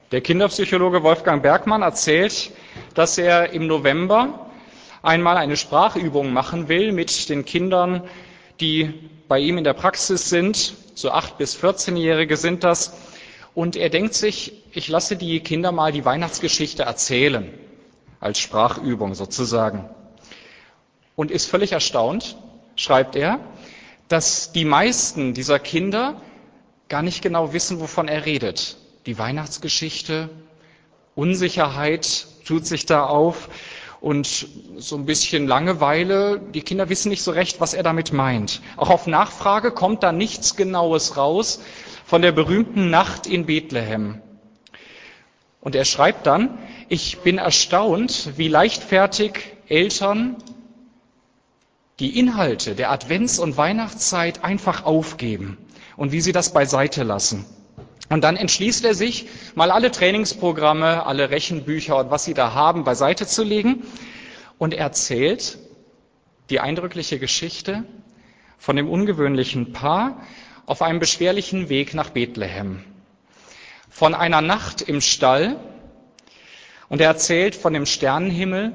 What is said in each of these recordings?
Der Kinderpsychologe Wolfgang Bergmann erzählt, dass er im November einmal eine Sprachübung machen will mit den Kindern, die bei ihm in der Praxis sind. So 8- bis 14-Jährige sind das. Und er denkt sich, ich lasse die Kinder mal die Weihnachtsgeschichte erzählen, als Sprachübung sozusagen. Und ist völlig erstaunt, schreibt er, dass die meisten dieser Kinder gar nicht genau wissen, wovon er redet. Die Weihnachtsgeschichte, Unsicherheit tut sich da auf und so ein bisschen Langeweile. Die Kinder wissen nicht so recht, was er damit meint. Auch auf Nachfrage kommt da nichts Genaues raus von der berühmten Nacht in Bethlehem. Und er schreibt dann, ich bin erstaunt, wie leichtfertig Eltern die Inhalte der Advents- und Weihnachtszeit einfach aufgeben und wie sie das beiseite lassen. Und dann entschließt er sich, mal alle Trainingsprogramme, alle Rechenbücher und was sie da haben, beiseite zu legen und erzählt die eindrückliche Geschichte von dem ungewöhnlichen Paar auf einem beschwerlichen Weg nach Bethlehem. Von einer Nacht im Stall, und er erzählt von dem Sternenhimmel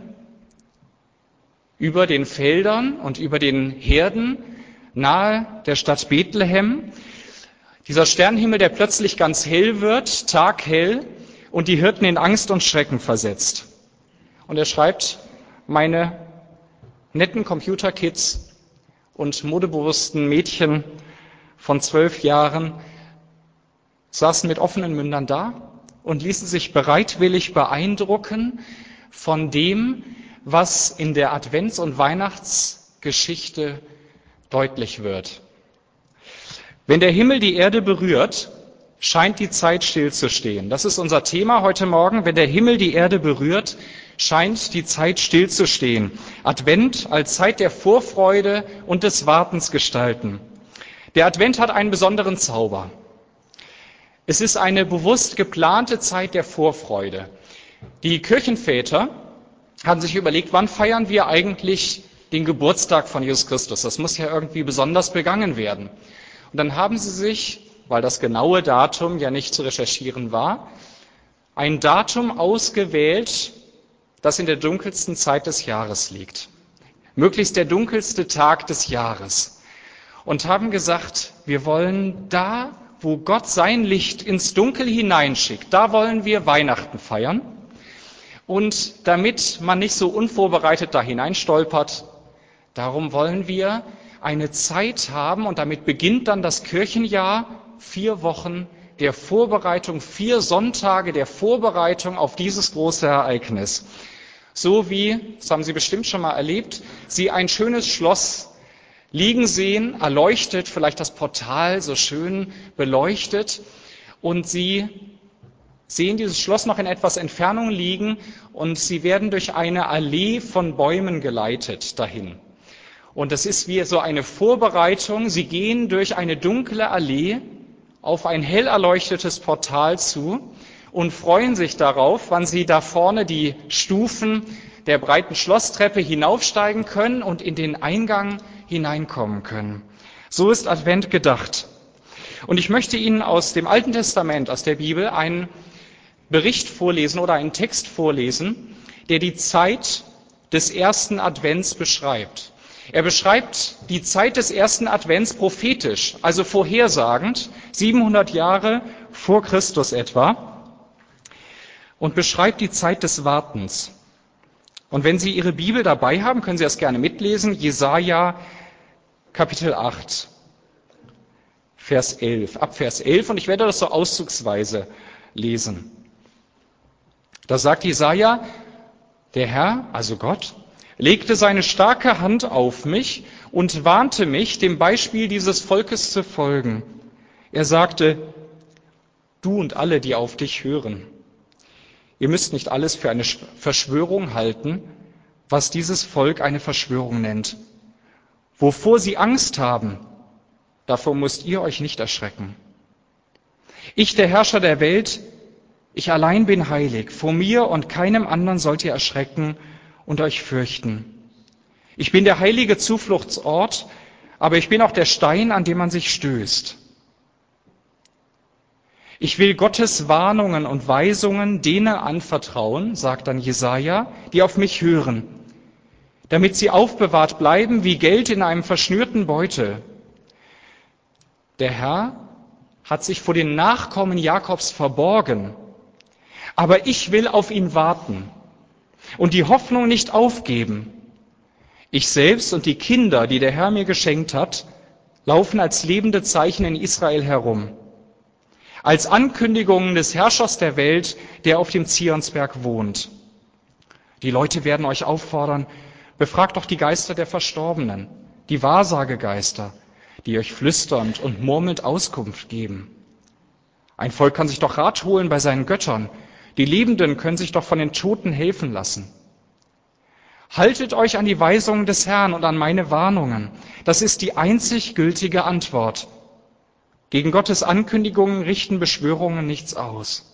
über den Feldern und über den Herden nahe der Stadt Bethlehem. Dieser Sternenhimmel, der plötzlich ganz hell wird, taghell, und die Hirten in Angst und Schrecken versetzt. Und er schreibt, meine netten Computerkids und modebewussten Mädchen von 12 Jahren saßen mit offenen Mündern da und ließen sich bereitwillig beeindrucken von dem, was in der Advents- und Weihnachtsgeschichte deutlich wird. Wenn der Himmel die Erde berührt, scheint die Zeit stillzustehen. Das ist unser Thema heute Morgen. Wenn der Himmel die Erde berührt, scheint die Zeit stillzustehen. Advent als Zeit der Vorfreude und des Wartens gestalten. Der Advent hat einen besonderen Zauber. Es ist eine bewusst geplante Zeit der Vorfreude. Die Kirchenväter haben sich überlegt, wann feiern wir eigentlich den Geburtstag von Jesus Christus? Das muss ja irgendwie besonders begangen werden. Und dann haben sie sich, weil das genaue Datum ja nicht zu recherchieren war, ein Datum ausgewählt, das in der dunkelsten Zeit des Jahres liegt. Möglichst der dunkelste Tag des Jahres. Und haben gesagt, wir wollen da, wo Gott sein Licht ins Dunkel hineinschickt, da wollen wir Weihnachten feiern. Und damit man nicht so unvorbereitet da hineinstolpert, darum wollen wir eine Zeit haben, und damit beginnt dann das Kirchenjahr, 4 Wochen der Vorbereitung, 4 Sonntage der Vorbereitung auf dieses große Ereignis. So wie, das haben Sie bestimmt schon mal erlebt, Sie ein schönes Schloss liegen sehen, erleuchtet, vielleicht das Portal so schön beleuchtet, und Sie sehen dieses Schloss noch in etwas Entfernung liegen und Sie werden durch eine Allee von Bäumen geleitet dahin. Und das ist wie so eine Vorbereitung. Sie gehen durch eine dunkle Allee auf ein hell erleuchtetes Portal zu und freuen sich darauf, wann Sie da vorne die Stufen der breiten Schlosstreppe hinaufsteigen können und in den Eingang hineinkommen können. So ist Advent gedacht. Und ich möchte Ihnen aus dem Alten Testament, aus der Bibel, einen Bericht vorlesen oder einen Text vorlesen, der die Zeit des ersten Advents beschreibt. Er beschreibt die Zeit des ersten Advents prophetisch, also vorhersagend, 700 Jahre vor Christus etwa, und beschreibt die Zeit des Wartens. Und wenn Sie Ihre Bibel dabei haben, können Sie das gerne mitlesen. Jesaja Kapitel 8, Vers 11, ab Vers 11, und ich werde das so auszugsweise lesen. Da sagt Jesaja, der Herr, also Gott, legte seine starke Hand auf mich und warnte mich, dem Beispiel dieses Volkes zu folgen. Er sagte, du und alle, die auf dich hören, ihr müsst nicht alles für eine Verschwörung halten, was dieses Volk eine Verschwörung nennt. Wovor sie Angst haben, davor müsst ihr euch nicht erschrecken. Ich, der Herrscher der Welt, ich allein bin heilig. Vor mir und keinem anderen sollt ihr erschrecken und euch fürchten. Ich bin der heilige Zufluchtsort, aber ich bin auch der Stein, an dem man sich stößt. Ich will Gottes Warnungen und Weisungen denen anvertrauen, sagt dann Jesaja, die auf mich hören, damit sie aufbewahrt bleiben wie Geld in einem verschnürten Beutel. Der Herr hat sich vor den Nachkommen Jakobs verborgen, aber ich will auf ihn warten und die Hoffnung nicht aufgeben. Ich selbst und die Kinder, die der Herr mir geschenkt hat, laufen als lebende Zeichen in Israel herum, als Ankündigungen des Herrschers der Welt, der auf dem Zionsberg wohnt. Die Leute werden euch auffordern, befragt doch die Geister der Verstorbenen, die Wahrsagegeister, die euch flüsternd und murmelnd Auskunft geben. Ein Volk kann sich doch Rat holen bei seinen Göttern, die Lebenden können sich doch von den Toten helfen lassen. Haltet euch an die Weisungen des Herrn und an meine Warnungen. Das ist die einzig gültige Antwort. Gegen Gottes Ankündigungen richten Beschwörungen nichts aus.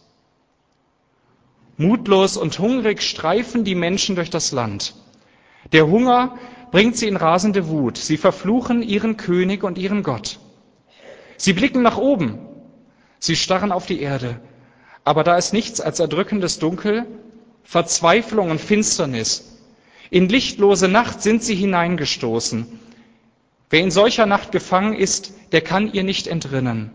Mutlos und hungrig streifen die Menschen durch das Land. Der Hunger bringt sie in rasende Wut. Sie verfluchen ihren König und ihren Gott. Sie blicken nach oben. Sie starren auf die Erde. Aber da ist nichts als erdrückendes Dunkel, Verzweiflung und Finsternis. In lichtlose Nacht sind sie hineingestoßen. Wer in solcher Nacht gefangen ist, der kann ihr nicht entrinnen.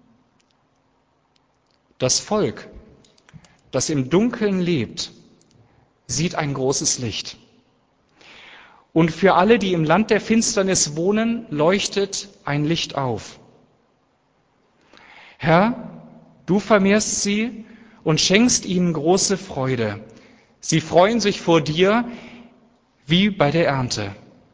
Das Volk, das im Dunkeln lebt, sieht ein großes Licht. Und für alle, die im Land der Finsternis wohnen, leuchtet ein Licht auf. Herr, du vermehrst sie und schenkst ihnen große Freude. Sie freuen sich vor dir wie bei der Ernte.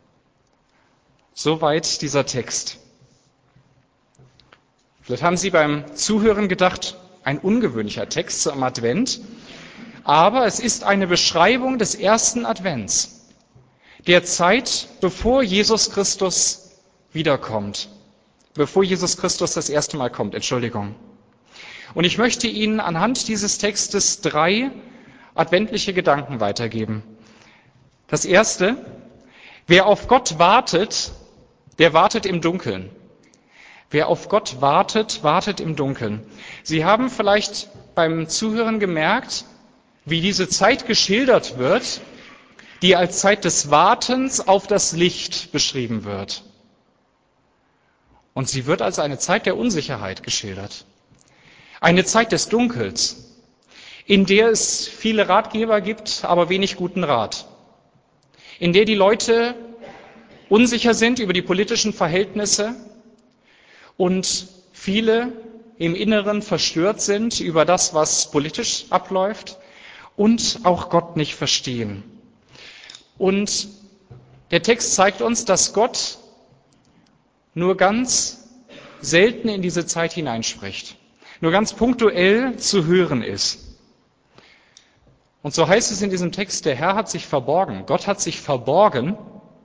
Soweit dieser Text. Vielleicht haben Sie beim Zuhören gedacht, ein ungewöhnlicher Text am Advent, aber es ist eine Beschreibung des ersten Advents, der Zeit, bevor Jesus Christus wiederkommt, bevor Jesus Christus das erste Mal kommt, Und ich möchte Ihnen anhand dieses Textes 3 adventliche Gedanken weitergeben. Das erste: Wer auf Gott wartet, der wartet im Dunkeln. Wer auf Gott wartet, wartet im Dunkeln. Sie haben vielleicht beim Zuhören gemerkt, wie diese Zeit geschildert wird, die als Zeit des Wartens auf das Licht beschrieben wird. Und sie wird als eine Zeit der Unsicherheit geschildert. Eine Zeit des Dunkels, in der es viele Ratgeber gibt, aber wenig guten Rat. In der die Leute unsicher sind über die politischen Verhältnisse und viele im Inneren verstört sind über das, was politisch abläuft und auch Gott nicht verstehen. Und der Text zeigt uns, dass Gott nur ganz selten in diese Zeit hineinspricht, nur ganz punktuell zu hören ist. Und so heißt es in diesem Text, der Herr hat sich verborgen, Gott hat sich verborgen,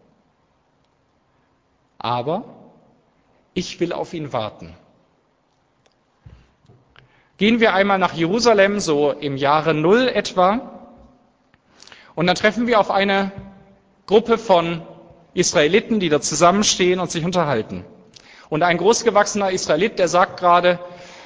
aber ich will auf ihn warten. Gehen wir einmal nach Jerusalem, so im Jahre 0 etwa, und dann treffen wir auf eine Gruppe von Israeliten, die da zusammenstehen und sich unterhalten. Und ein großgewachsener Israelit, der sagt gerade,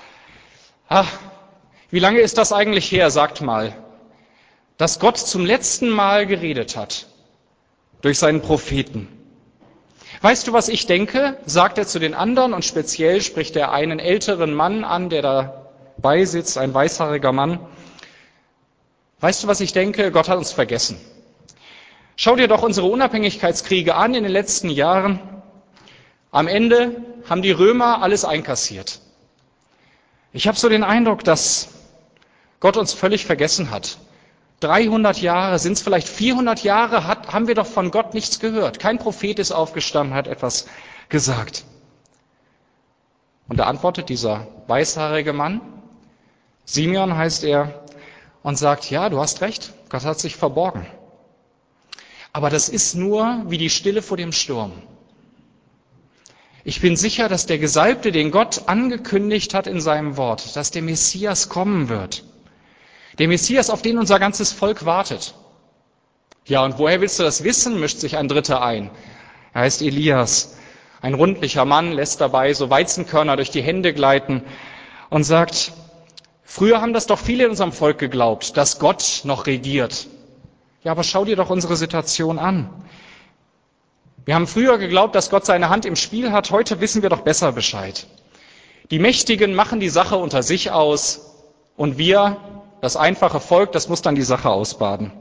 wie lange ist das eigentlich her, sagt mal, dass Gott zum letzten Mal geredet hat durch seinen Propheten. Weißt du, was ich denke, sagt er zu den anderen, und speziell spricht er einen älteren Mann an, der dabei sitzt, ein weißhaariger Mann. Weißt du, was ich denke? Gott hat uns vergessen. Schau dir doch unsere Unabhängigkeitskriege an in den letzten Jahren. Am Ende haben die Römer alles einkassiert. Ich habe so den Eindruck, dass Gott uns völlig vergessen hat. 300 Jahre, sind es vielleicht 400 Jahre, haben wir doch von Gott nichts gehört. Kein Prophet ist aufgestanden, hat etwas gesagt. Und da antwortet dieser weißhaarige Mann, Simeon heißt er, und sagt, ja, du hast recht, Gott hat sich verborgen. Aber das ist nur wie die Stille vor dem Sturm. Ich bin sicher, dass der Gesalbte, den Gott angekündigt hat in seinem Wort, dass der Messias kommen wird. Der Messias, auf den unser ganzes Volk wartet. Ja, und woher willst du das wissen, mischt sich ein Dritter ein. Er heißt Elias, ein rundlicher Mann, lässt dabei so Weizenkörner durch die Hände gleiten und sagt, Früher haben das doch viele in unserem Volk geglaubt, dass Gott noch regiert. Ja, aber schau dir doch unsere Situation an. Wir haben früher geglaubt, dass Gott seine Hand im Spiel hat. Heute wissen wir doch besser Bescheid. Die Mächtigen machen die Sache unter sich aus und wir, das einfache Volk, das muss dann die Sache ausbaden.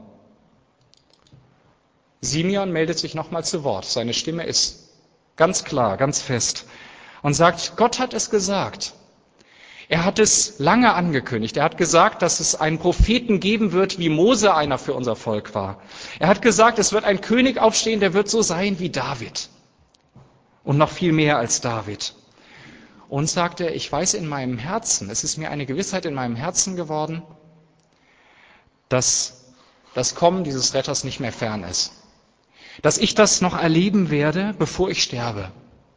Simeon meldet sich nochmal zu Wort. Seine Stimme ist ganz klar, ganz fest und sagt, Gott hat es gesagt. Er hat es lange angekündigt. Er hat gesagt, dass es einen Propheten geben wird, wie Mose einer für unser Volk war. Er hat gesagt, es wird ein König aufstehen, der wird so sein wie David. Und noch viel mehr als David. Und sagt er, ich weiß in meinem Herzen, es ist mir eine Gewissheit in meinem Herzen geworden, dass das Kommen dieses Retters nicht mehr fern ist. Dass ich das noch erleben werde, bevor ich sterbe.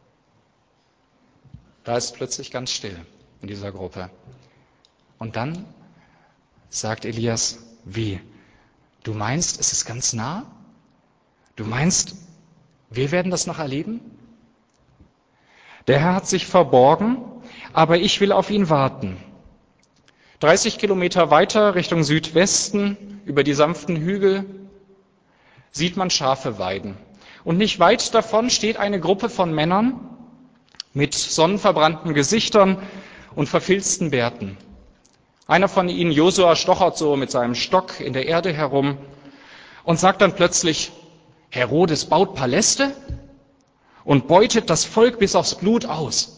Da ist plötzlich ganz still in dieser Gruppe. Und dann sagt Elias, wie? Du meinst, es ist ganz nah? Du meinst, wir werden das noch erleben? Der Herr hat sich verborgen, aber ich will auf ihn warten. 30 Kilometer weiter Richtung Südwesten, über die sanften Hügel, sieht man Schafe weiden. Und nicht weit davon steht eine Gruppe von Männern mit sonnenverbrannten Gesichtern und verfilzten Bärten. Einer von ihnen, Josua, stochert so mit seinem Stock in der Erde herum und sagt dann plötzlich, Herodes baut Paläste und beutet das Volk bis aufs Blut aus.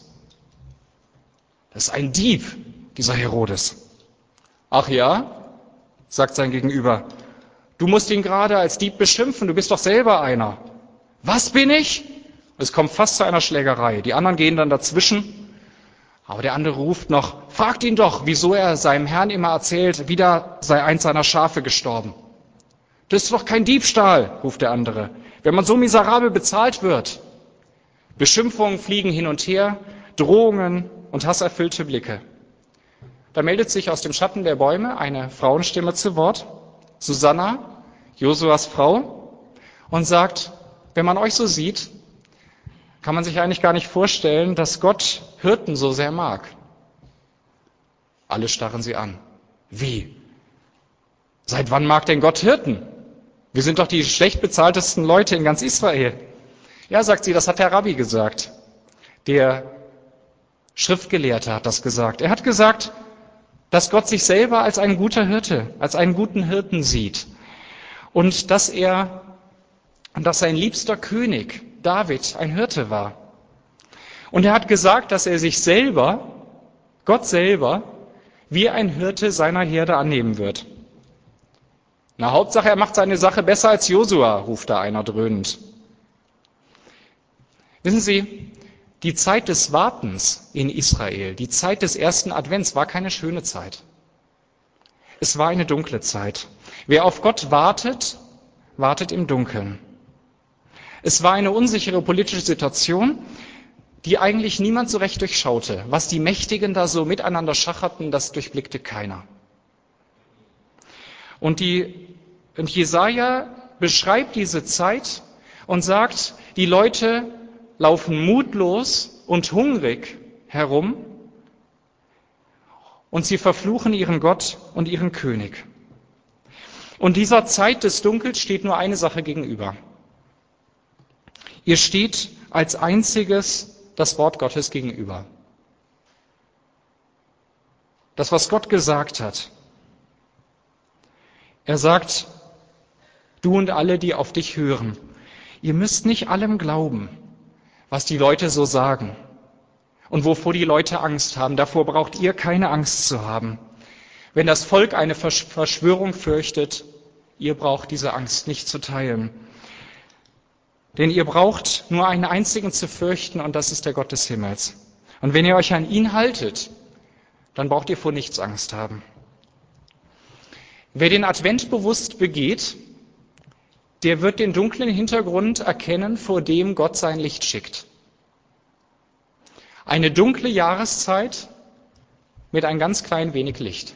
Das ist ein Dieb, dieser Herodes. Ach ja, sagt sein Gegenüber, du musst ihn gerade als Dieb beschimpfen, du bist doch selber einer. Was bin ich? Es kommt fast zu einer Schlägerei. Die anderen gehen dann dazwischen. Aber der andere ruft noch, fragt ihn doch, wieso er seinem Herrn immer erzählt, wieder sei eins seiner Schafe gestorben. Das ist doch kein Diebstahl, ruft der andere, wenn man so miserabel bezahlt wird. Beschimpfungen fliegen hin und her, Drohungen und hasserfüllte Blicke. Da meldet sich aus dem Schatten der Bäume eine Frauenstimme zu Wort, Susanna, Josuas Frau, und sagt, wenn man euch so sieht, kann man sich eigentlich gar nicht vorstellen, dass Gott Hirten so sehr mag. Alle starren sie an. Wie? Seit wann mag denn Gott Hirten? Wir sind doch die schlecht bezahltesten Leute in ganz Israel. Ja, sagt sie, das hat der Rabbi gesagt. Der Schriftgelehrte hat das gesagt. Er hat gesagt, dass Gott sich selber als ein guter Hirte, als einen guten Hirten sieht. Und dass sein liebster König, David, ein Hirte war. Und er hat gesagt, dass er sich selber, Gott selber, wie ein Hirte seiner Herde annehmen wird. Na, Hauptsache, er macht seine Sache besser als Josua, ruft da einer dröhnend. Wissen Sie, die Zeit des Wartens in Israel, die Zeit des ersten Advents war keine schöne Zeit. Es war eine dunkle Zeit. Wer auf Gott wartet, wartet im Dunkeln. Es war eine unsichere politische Situation, die eigentlich niemand so recht durchschaute. Was die Mächtigen da so miteinander schacherten, das durchblickte keiner. Und Jesaja beschreibt diese Zeit und sagt, die Leute laufen mutlos und hungrig herum und sie verfluchen ihren Gott und ihren König. Und dieser Zeit des Dunkels steht nur eine Sache gegenüber. Ihr steht als einziges das Wort Gottes gegenüber. Das, was Gott gesagt hat. Er sagt, du und alle, die auf dich hören, ihr müsst nicht allem glauben, was die Leute so sagen und wovor die Leute Angst haben. Davor braucht ihr keine Angst zu haben. Wenn das Volk eine Verschwörung fürchtet, ihr braucht diese Angst nicht zu teilen. Denn ihr braucht nur einen einzigen zu fürchten, und das ist der Gott des Himmels. Und wenn ihr euch an ihn haltet, dann braucht ihr vor nichts Angst haben. Wer den Advent bewusst begeht, der wird den dunklen Hintergrund erkennen, vor dem Gott sein Licht schickt. Eine dunkle Jahreszeit mit ein ganz klein wenig Licht.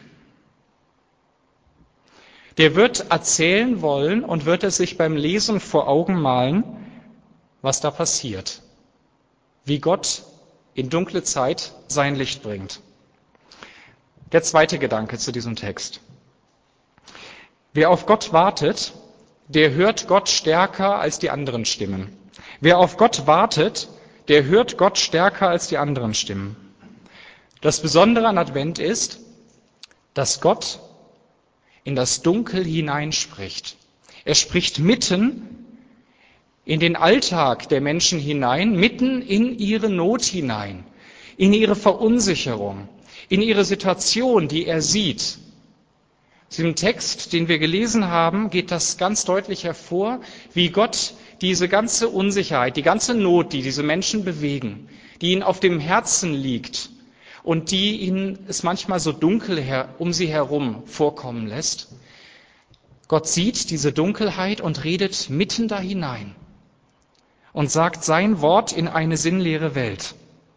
Der wird erzählen wollen und wird es sich beim Lesen vor Augen malen, was da passiert. Wie Gott in dunkle Zeit sein Licht bringt. Der zweite Gedanke zu diesem Text. Wer auf Gott wartet, der hört Gott stärker als die anderen Stimmen. Wer auf Gott wartet, der hört Gott stärker als die anderen Stimmen. Das Besondere an Advent ist, dass Gott in das Dunkel hineinspricht. Er spricht mitten in den Alltag der Menschen hinein, mitten in ihre Not hinein, in ihre Verunsicherung, in ihre Situation, die er sieht. Aus diesem Text, den wir gelesen haben, geht das ganz deutlich hervor, wie Gott diese ganze Unsicherheit, die ganze Not, die diese Menschen bewegen, die ihnen auf dem Herzen liegt und die ihnen es manchmal so dunkel um sie herum vorkommen lässt. Gott sieht diese Dunkelheit und redet mitten da hinein und sagt sein Wort in eine sinnleere Welt.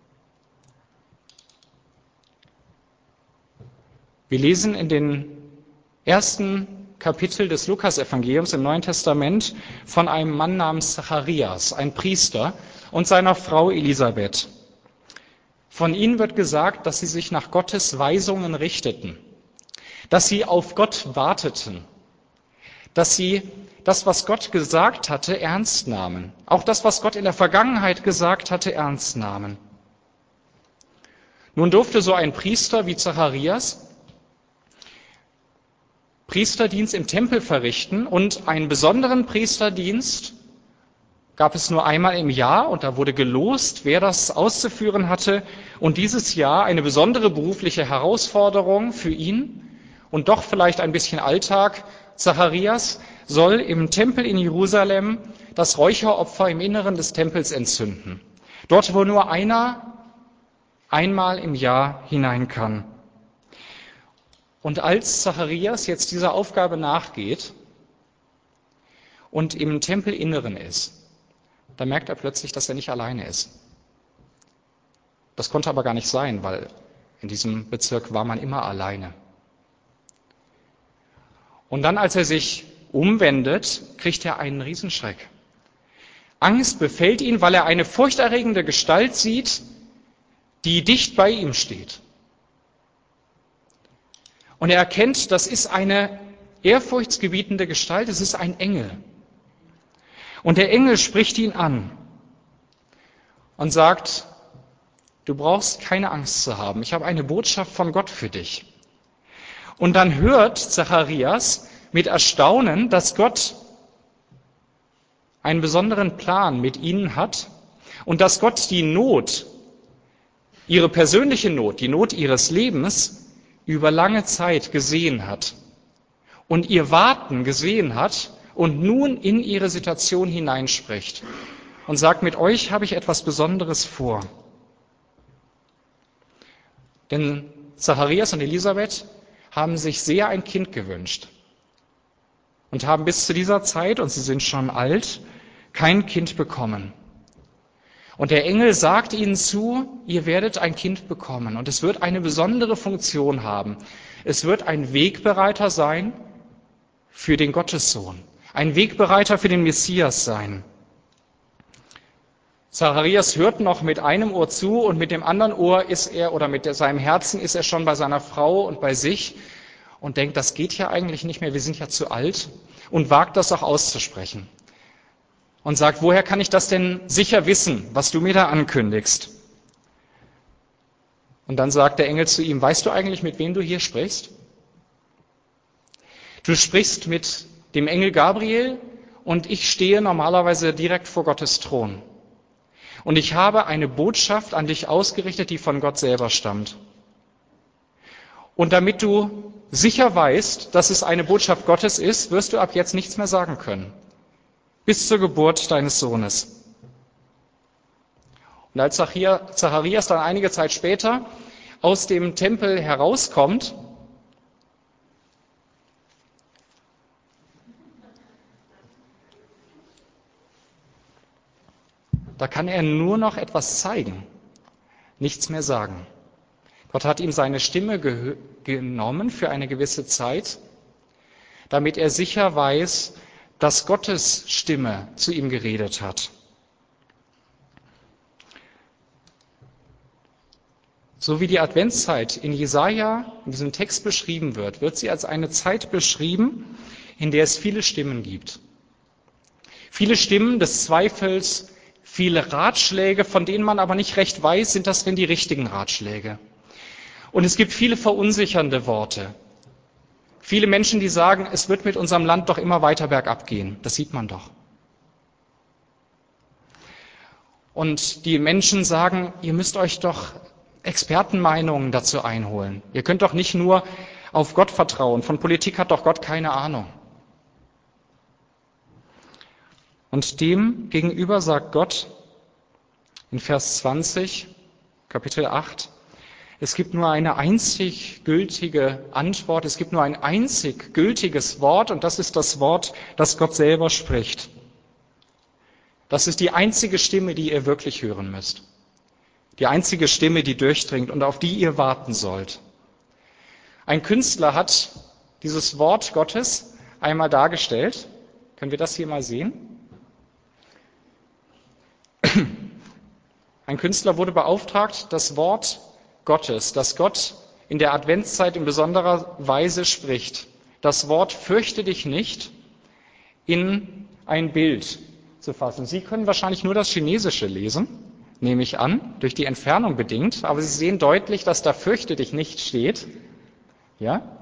Wir lesen in den ersten Kapitel des Lukasevangeliums im Neuen Testament von einem Mann namens Zacharias, ein Priester, und seiner Frau Elisabeth. Von ihnen wird gesagt, dass sie sich nach Gottes Weisungen richteten, dass sie auf Gott warteten, dass sie das, was Gott gesagt hatte, ernst nahmen. Auch das, was Gott in der Vergangenheit gesagt hatte, ernst nahmen. Nun durfte so ein Priester wie Zacharias Priesterdienst im Tempel verrichten, und einen besonderen Priesterdienst gab es nur einmal im Jahr, und da wurde gelost, wer das auszuführen hatte. Und dieses Jahr eine besondere berufliche Herausforderung für ihn und doch vielleicht ein bisschen Alltag. Zacharias soll im Tempel in Jerusalem das Räucheropfer im Inneren des Tempels entzünden. Dort, wo nur einer einmal im Jahr hinein kann. Und als Zacharias jetzt dieser Aufgabe nachgeht und im Tempelinneren ist, da merkt er plötzlich, dass er nicht alleine ist. Das konnte aber gar nicht sein, weil in diesem Bezirk war man immer alleine. Und dann, als er sich umwendet, kriegt er einen Riesenschreck. Angst befällt ihn, weil er eine furchterregende Gestalt sieht, die dicht bei ihm steht. Und er erkennt, das ist eine ehrfurchtsgebietende Gestalt, es ist ein Engel. Und der Engel spricht ihn an und sagt, du brauchst keine Angst zu haben, ich habe eine Botschaft von Gott für dich. Und dann hört Zacharias mit Erstaunen, dass Gott einen besonderen Plan mit ihnen hat und dass Gott die Not, ihre persönliche Not, die Not ihres Lebens, über lange Zeit gesehen hat und ihr Warten gesehen hat und nun in ihre Situation hineinspricht und sagt, mit euch habe ich etwas Besonderes vor. Denn Zacharias und Elisabeth haben sich sehr ein Kind gewünscht und haben bis zu dieser Zeit, und sie sind schon alt, kein Kind bekommen. Und der Engel sagt ihnen zu, ihr werdet ein Kind bekommen und es wird eine besondere Funktion haben. Es wird ein Wegbereiter sein für den Gottessohn, ein Wegbereiter für den Messias sein. Zacharias hört noch mit einem Ohr zu und mit dem anderen Ohr ist er, oder mit seinem Herzen ist er schon bei seiner Frau und bei sich und denkt, das geht ja eigentlich nicht mehr, wir sind ja zu alt, und wagt das auch auszusprechen. Und sagt, woher kann ich das denn sicher wissen, was du mir da ankündigst? Und dann sagt der Engel zu ihm, weißt du eigentlich, mit wem du hier sprichst? Du sprichst mit dem Engel Gabriel und ich stehe normalerweise direkt vor Gottes Thron. Und ich habe eine Botschaft an dich ausgerichtet, die von Gott selber stammt. Und damit du sicher weißt, dass es eine Botschaft Gottes ist, wirst du ab jetzt nichts mehr sagen können. Bis zur Geburt deines Sohnes. Und als Zacharias dann einige Zeit später aus dem Tempel herauskommt, da kann er nur noch etwas zeigen, nichts mehr sagen. Gott hat ihm seine Stimme genommen für eine gewisse Zeit, damit er sicher weiß, dass Gottes Stimme zu ihm geredet hat. So wie die Adventszeit in Jesaja, in diesem Text beschrieben wird sie als eine Zeit beschrieben, in der es viele Stimmen gibt. Viele Stimmen des Zweifels, viele Ratschläge, von denen man aber nicht recht weiß, sind das denn die richtigen Ratschläge. Und es gibt viele verunsichernde Worte. Viele Menschen, die sagen, es wird mit unserem Land doch immer weiter bergab gehen. Das sieht man doch. Und die Menschen sagen, ihr müsst euch doch Expertenmeinungen dazu einholen. Ihr könnt doch nicht nur auf Gott vertrauen. Von Politik hat doch Gott keine Ahnung. Und dem gegenüber sagt Gott in Vers 20, Kapitel 8, es gibt nur eine einzig gültige Antwort, es gibt nur ein einzig gültiges Wort und das ist das Wort, das Gott selber spricht. Das ist die einzige Stimme, die ihr wirklich hören müsst. Die einzige Stimme, die durchdringt und auf die ihr warten sollt. Ein Künstler hat dieses Wort Gottes einmal dargestellt. Können wir das hier mal sehen? Ein Künstler wurde beauftragt, das Wort Gottes, das Gott in der Adventszeit in besonderer Weise spricht, das Wort fürchte dich nicht, in ein Bild zu fassen. Sie können wahrscheinlich nur das Chinesische lesen, nehme ich an, durch die Entfernung bedingt, aber Sie sehen deutlich, dass da fürchte dich nicht steht. Ja?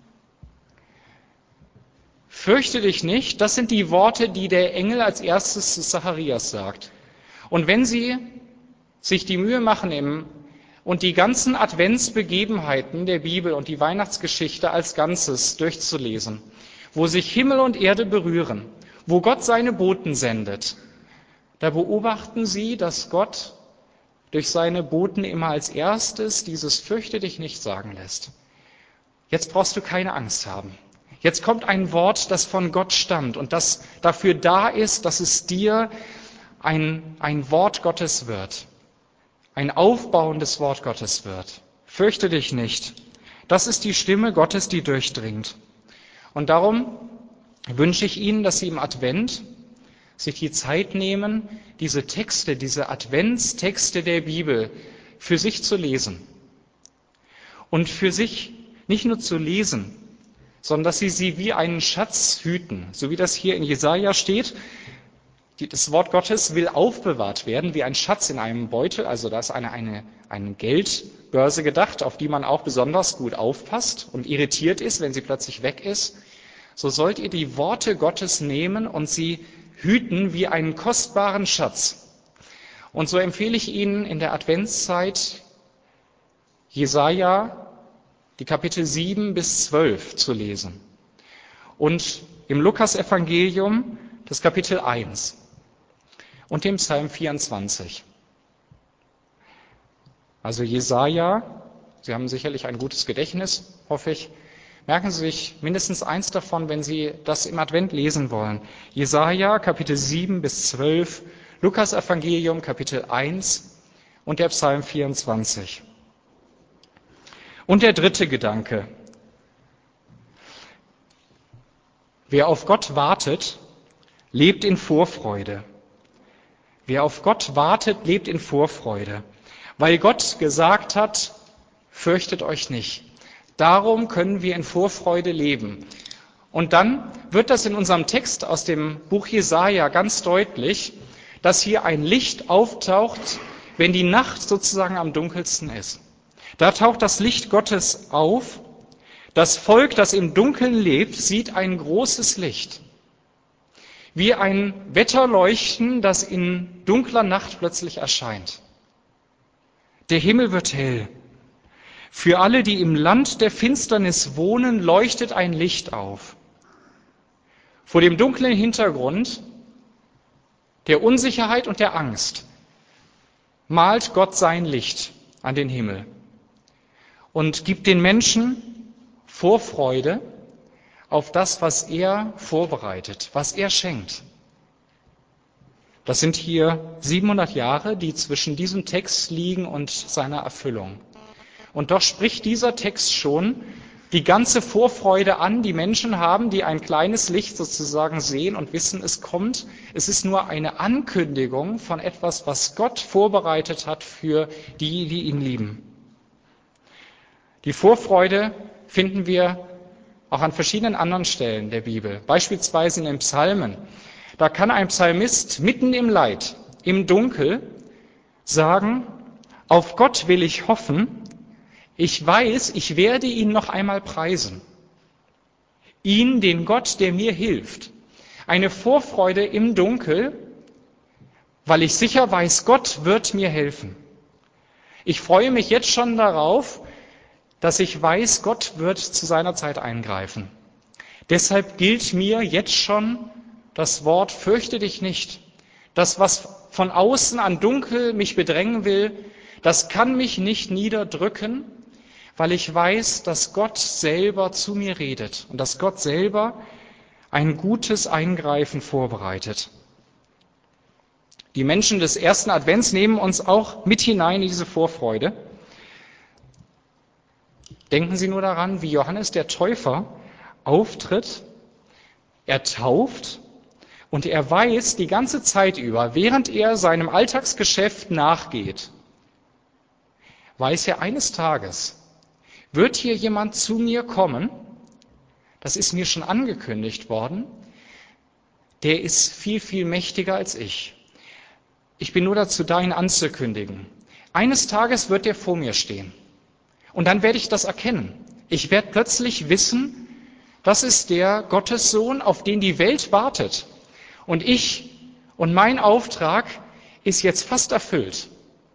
Fürchte dich nicht, das sind die Worte, die der Engel als erstes zu Zacharias sagt. Und wenn Sie sich die Mühe machen und die ganzen Adventsbegebenheiten der Bibel und die Weihnachtsgeschichte als Ganzes durchzulesen, wo sich Himmel und Erde berühren, wo Gott seine Boten sendet, da beobachten Sie, dass Gott durch seine Boten immer als erstes dieses Fürchte dich nicht sagen lässt. Jetzt brauchst du keine Angst haben. Jetzt kommt ein Wort, das von Gott stammt und das dafür da ist, dass es dir ein Wort Gottes wird. Ein aufbauendes Wort Gottes wird. Fürchte dich nicht. Das ist die Stimme Gottes, die durchdringt. Und darum wünsche ich Ihnen, dass Sie im Advent sich die Zeit nehmen, diese Texte, diese Adventstexte der Bibel für sich zu lesen. Und für sich nicht nur zu lesen, sondern dass Sie sie wie einen Schatz hüten, so wie das hier in Jesaja steht. Das Wort Gottes will aufbewahrt werden, wie ein Schatz in einem Beutel. Also da ist eine Geldbörse gedacht, auf die man auch besonders gut aufpasst und irritiert ist, wenn sie plötzlich weg ist. So sollt ihr die Worte Gottes nehmen und sie hüten wie einen kostbaren Schatz. Und so empfehle ich Ihnen in der Adventszeit Jesaja, die Kapitel 7 bis 12 zu lesen. Und im Lukas-Evangelium das Kapitel 1 und dem Psalm 24. Also Jesaja, Sie haben sicherlich ein gutes Gedächtnis, hoffe ich. Merken Sie sich mindestens eins davon, wenn Sie das im Advent lesen wollen. Jesaja, Kapitel 7 bis 12, Lukas-Evangelium, Kapitel 1 und der Psalm 24. Und der dritte Gedanke. Wer auf Gott wartet, lebt in Vorfreude. Wer auf Gott wartet, lebt in Vorfreude. Weil Gott gesagt hat, fürchtet euch nicht. Darum können wir in Vorfreude leben. Und dann wird das in unserem Text aus dem Buch Jesaja ganz deutlich, dass hier ein Licht auftaucht, wenn die Nacht sozusagen am dunkelsten ist. Da taucht das Licht Gottes auf. Das Volk, das im Dunkeln lebt, sieht ein großes Licht. Wie ein Wetterleuchten, das in dunkler Nacht plötzlich erscheint. Der Himmel wird hell. Für alle, die im Land der Finsternis wohnen, leuchtet ein Licht auf. Vor dem dunklen Hintergrund der Unsicherheit und der Angst malt Gott sein Licht an den Himmel und gibt den Menschen Vorfreude auf das, was er vorbereitet, was er schenkt. Das sind hier 700 Jahre, die zwischen diesem Text liegen und seiner Erfüllung. Und doch spricht dieser Text schon die ganze Vorfreude an, die Menschen haben, die ein kleines Licht sozusagen sehen und wissen, es kommt. Es ist nur eine Ankündigung von etwas, was Gott vorbereitet hat für die, die ihn lieben. Die Vorfreude finden wir auch an verschiedenen anderen Stellen der Bibel, beispielsweise in den Psalmen. Da kann ein Psalmist mitten im Leid, im Dunkel sagen, auf Gott will ich hoffen, ich weiß, ich werde ihn noch einmal preisen. Ihn, den Gott, der mir hilft. Eine Vorfreude im Dunkel, weil ich sicher weiß, Gott wird mir helfen. Ich freue mich jetzt schon darauf, dass ich weiß, Gott wird zu seiner Zeit eingreifen. Deshalb gilt mir jetzt schon das Wort, fürchte dich nicht. Das, was von außen an Dunkel mich bedrängen will, das kann mich nicht niederdrücken, weil ich weiß, dass Gott selber zu mir redet und dass Gott selber ein gutes Eingreifen vorbereitet. Die Menschen des ersten Advents nehmen uns auch mit hinein in diese Vorfreude. Denken Sie nur daran, wie Johannes der Täufer auftritt. Er tauft und er weiß die ganze Zeit über, während er seinem Alltagsgeschäft nachgeht, weiß er, eines Tages wird hier jemand zu mir kommen, das ist mir schon angekündigt worden, der ist viel, viel mächtiger als ich. Ich bin nur dazu da, ihn anzukündigen. Eines Tages wird er vor mir stehen. Und dann werde ich das erkennen. Ich werde plötzlich wissen, das ist der Gottessohn, auf den die Welt wartet. Und ich und mein Auftrag ist jetzt fast erfüllt.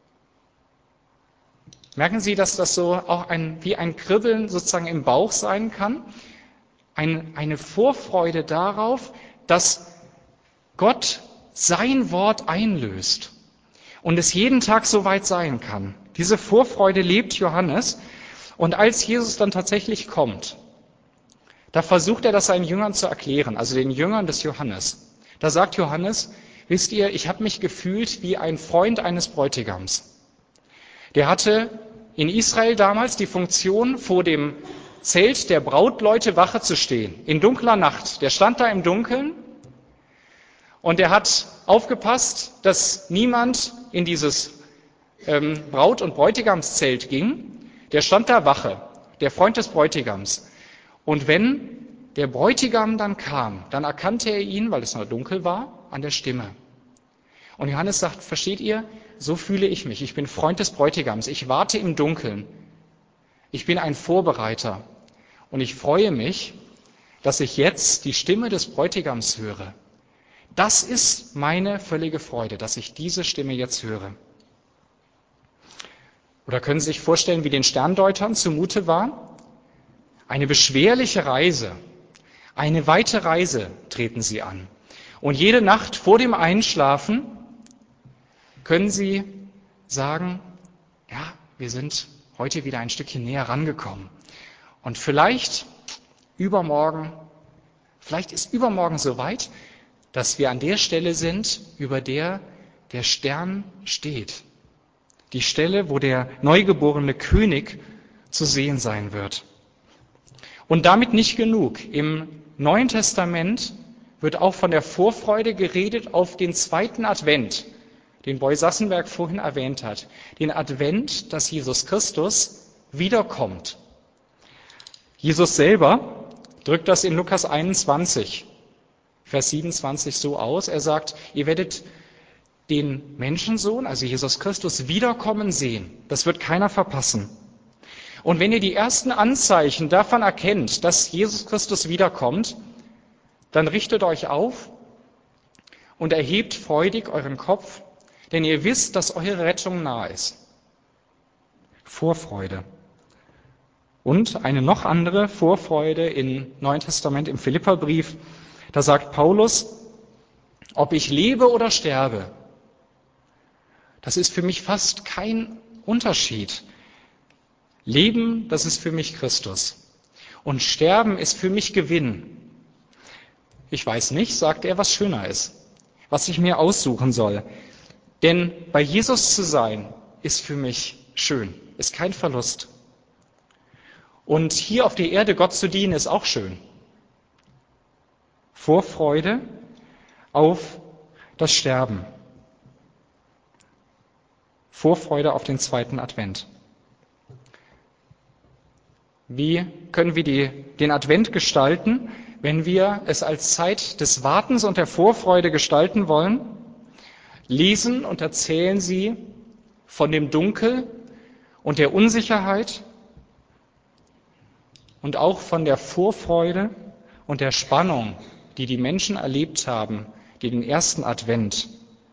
Merken Sie, dass das so auch wie ein Kribbeln sozusagen im Bauch sein kann? Eine Vorfreude darauf, dass Gott sein Wort einlöst und es jeden Tag so weit sein kann. Diese Vorfreude lebt Johannes. Und als Jesus dann tatsächlich kommt, da versucht er das seinen Jüngern zu erklären, also den Jüngern des Johannes. Da sagt Johannes, wisst ihr, ich habe mich gefühlt wie ein Freund eines Bräutigams. Der hatte in Israel damals die Funktion, vor dem Zelt der Brautleute Wache zu stehen, in dunkler Nacht. Der stand da im Dunkeln und er hat aufgepasst, dass niemand in dieses Braut- und Bräutigamszelt ging. Der stand da Wache, der Freund des Bräutigams. Und wenn der Bräutigam dann kam, dann erkannte er ihn, weil es noch dunkel war, an der Stimme. Und Johannes sagt, versteht ihr, so fühle ich mich. Ich bin Freund des Bräutigams. Ich warte im Dunkeln. Ich bin ein Vorbereiter. Und ich freue mich, dass ich jetzt die Stimme des Bräutigams höre. Das ist meine völlige Freude, dass ich diese Stimme jetzt höre. Oder können Sie sich vorstellen, wie den Sterndeutern zumute war? Eine beschwerliche Reise, eine weite Reise treten sie an. Und jede Nacht vor dem Einschlafen können sie sagen, ja, wir sind heute wieder ein Stückchen näher rangekommen. Und vielleicht ist übermorgen so weit, dass wir an der Stelle sind, über der der Stern steht. Die Stelle, wo der neugeborene König zu sehen sein wird. Und damit nicht genug. Im Neuen Testament wird auch von der Vorfreude geredet auf den zweiten Advent, den Boy Sassenberg vorhin erwähnt hat. Den Advent, dass Jesus Christus wiederkommt. Jesus selber drückt das in Lukas 21, Vers 27 so aus. Er sagt, ihr werdet den Menschensohn, also Jesus Christus, wiederkommen sehen. Das wird keiner verpassen. Und wenn ihr die ersten Anzeichen davon erkennt, dass Jesus Christus wiederkommt, dann richtet euch auf und erhebt freudig euren Kopf, denn ihr wisst, dass eure Rettung nahe ist. Vorfreude. Und eine noch andere Vorfreude im Neuen Testament, im Philipperbrief, da sagt Paulus, ob ich lebe oder sterbe, das ist für mich fast kein Unterschied. Leben, das ist für mich Christus. Und Sterben ist für mich Gewinn. Ich weiß nicht, sagt er, was schöner ist, was ich mir aussuchen soll. Denn bei Jesus zu sein, ist für mich schön, ist kein Verlust. Und hier auf der Erde Gott zu dienen, ist auch schön. Vorfreude auf das Sterben. Vorfreude auf den zweiten Advent. Wie können wir den Advent gestalten, wenn wir es als Zeit des Wartens und der Vorfreude gestalten wollen? Lesen und erzählen Sie von dem Dunkel und der Unsicherheit und auch von der Vorfreude und der Spannung, die die Menschen erlebt haben, die in dem ersten Advent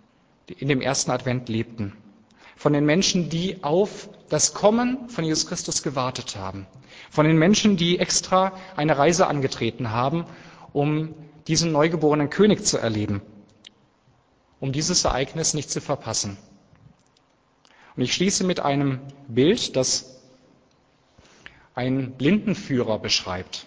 lebten. Von den Menschen, die auf das Kommen von Jesus Christus gewartet haben. Von den Menschen, die extra eine Reise angetreten haben, um diesen neugeborenen König zu erleben, um dieses Ereignis nicht zu verpassen. Und ich schließe mit einem Bild, das ein Blindenführer beschreibt.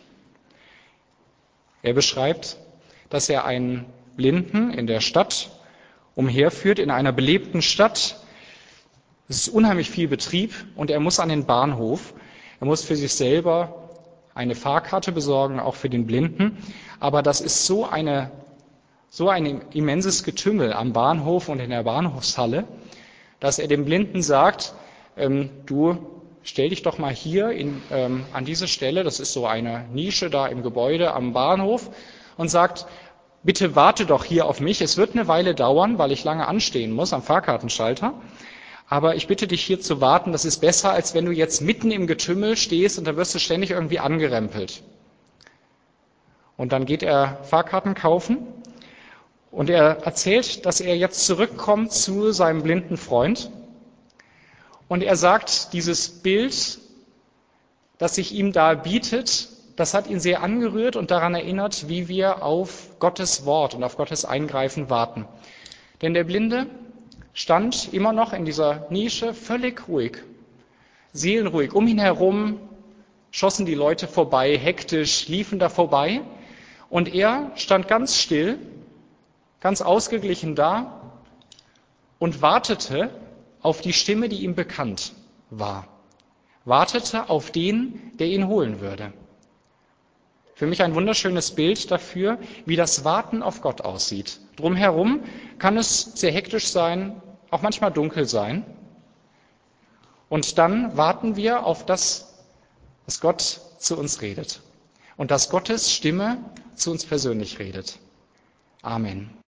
Er beschreibt, dass er einen Blinden in der Stadt umherführt, in einer belebten Stadt. Es ist unheimlich viel Betrieb und er muss an den Bahnhof. Er muss für sich selber eine Fahrkarte besorgen, auch für den Blinden. Aber das ist so ein immenses Getümmel am Bahnhof und in der Bahnhofshalle, dass er dem Blinden sagt, du stell dich doch mal hier an diese Stelle, das ist so eine Nische da im Gebäude am Bahnhof, und sagt, bitte warte doch hier auf mich, es wird eine Weile dauern, weil ich lange anstehen muss am Fahrkartenschalter, aber ich bitte dich hier zu warten, das ist besser, als wenn du jetzt mitten im Getümmel stehst und da wirst du ständig irgendwie angerempelt. Und dann geht er Fahrkarten kaufen und er erzählt, dass er jetzt zurückkommt zu seinem blinden Freund. Und er sagt, dieses Bild, das sich ihm da bietet, das hat ihn sehr angerührt und daran erinnert, wie wir auf Gottes Wort und auf Gottes Eingreifen warten. Denn der Blinde stand immer noch in dieser Nische völlig ruhig, seelenruhig. Um ihn herum schossen die Leute vorbei, hektisch, liefen da vorbei. Und er stand ganz still, ganz ausgeglichen da und wartete auf die Stimme, die ihm bekannt war. Wartete auf den, der ihn holen würde. Für mich ein wunderschönes Bild dafür, wie das Warten auf Gott aussieht. Drumherum kann es sehr hektisch sein, auch manchmal dunkel sein. Und dann warten wir auf das, dass Gott zu uns redet. Und dass Gottes Stimme zu uns persönlich redet. Amen.